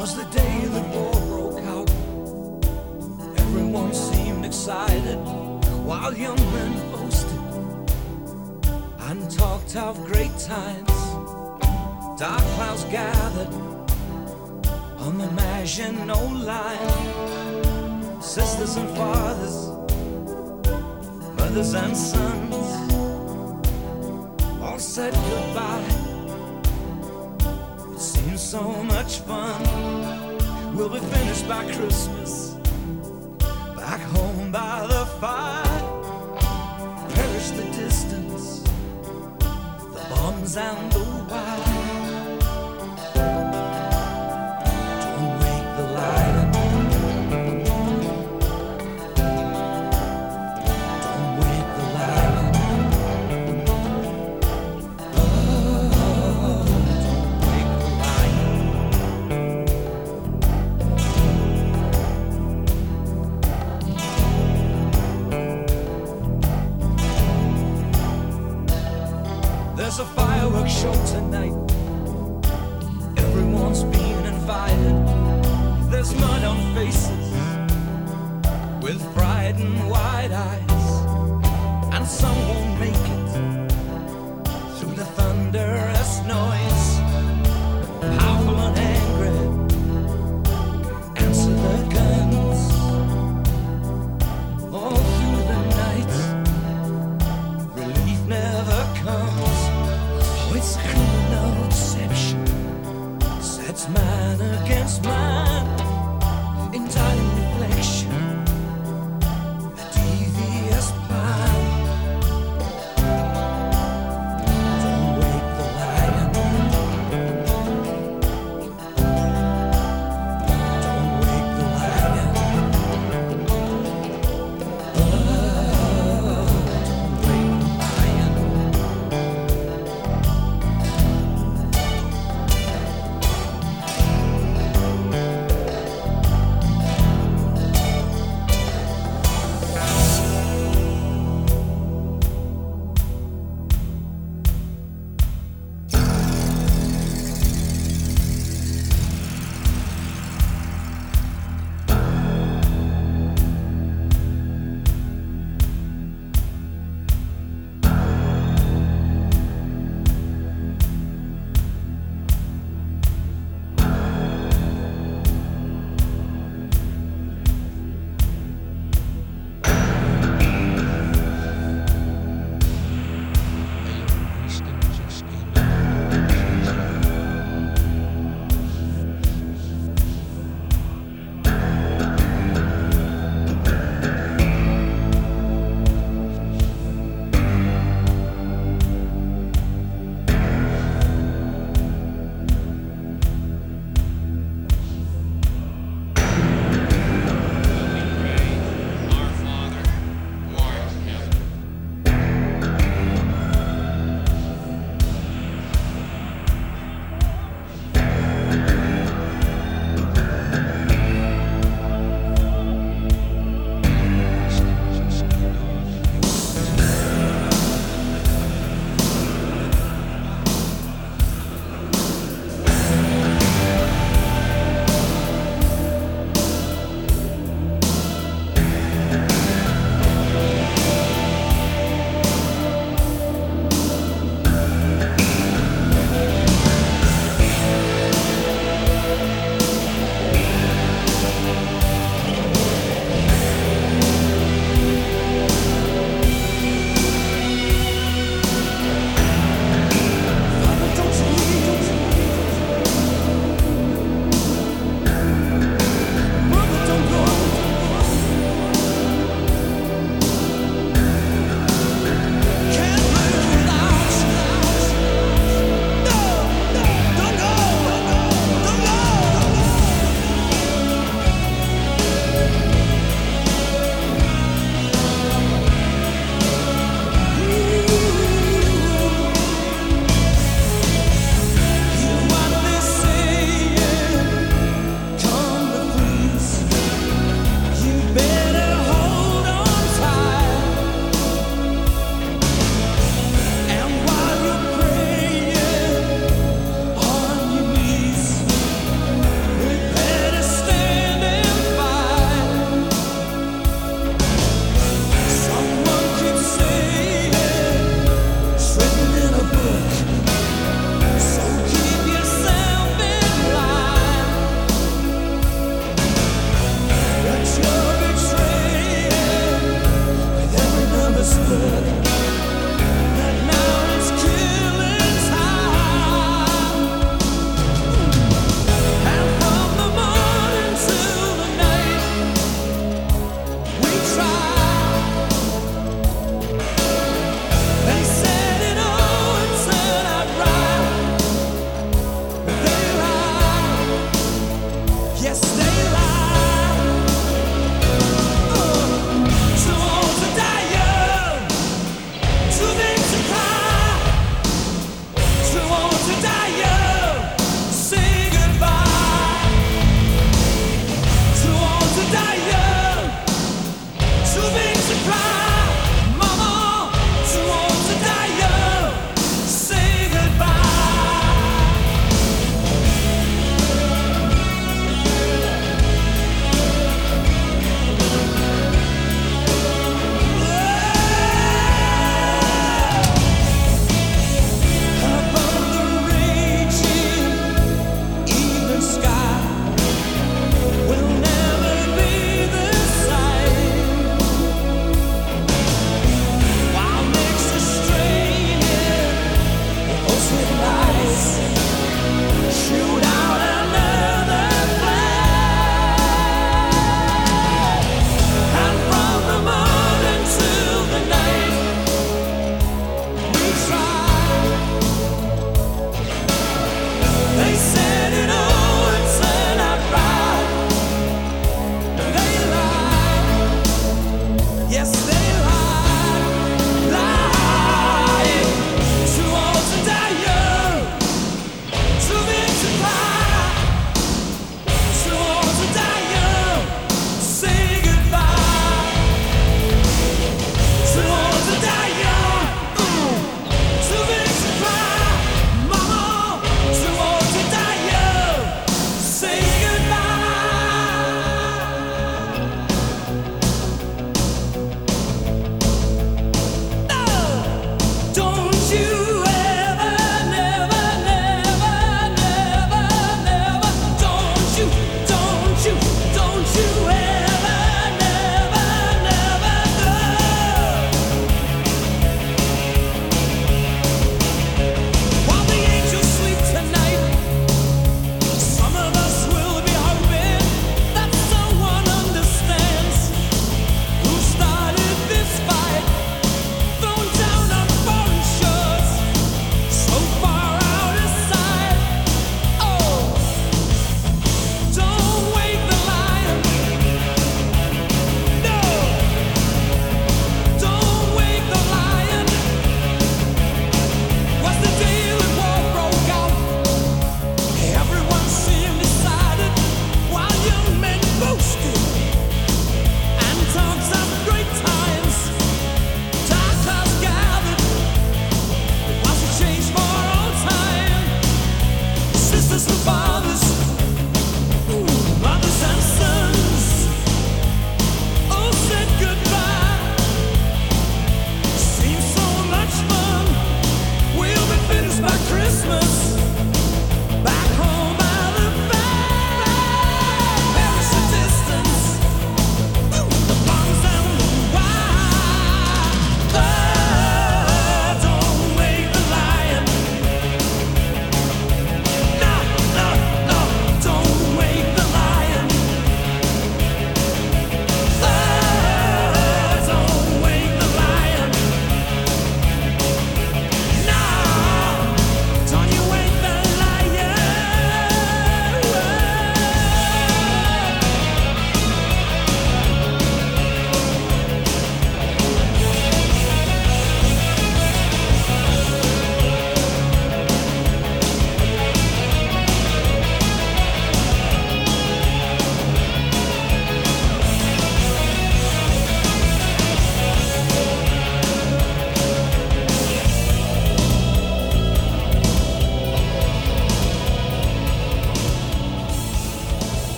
was the day the war broke out. Everyone seemed excited while young men boasted and talked of great times. Dark clouds gathered on the Maginot Line. Sisters and fathers, mothers and sons, all said goodbye. It seems so much fun. We'll be finished by Christmas, back home by the fire. Perish the distance, the bombs and the wire. Don't wake the lion, don't wake the lion. Oh, don't wake the lion. There's a fireworks show tonight. Everyone's being invited. There's mud on faces with fright and wide eyes, and some won't make it through the thunderous noise. Powerful and angry answer the guns all through the night. Relief never comes. Oh, it's criminal deception sets my